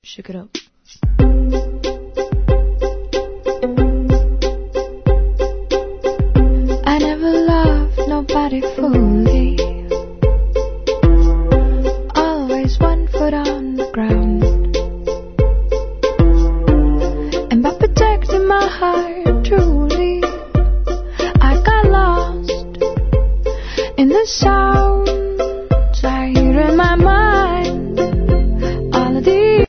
Shake it up. I never loved nobody fully. Always 1 foot on the ground. And by protecting my heart truly, I got lost in the sorrow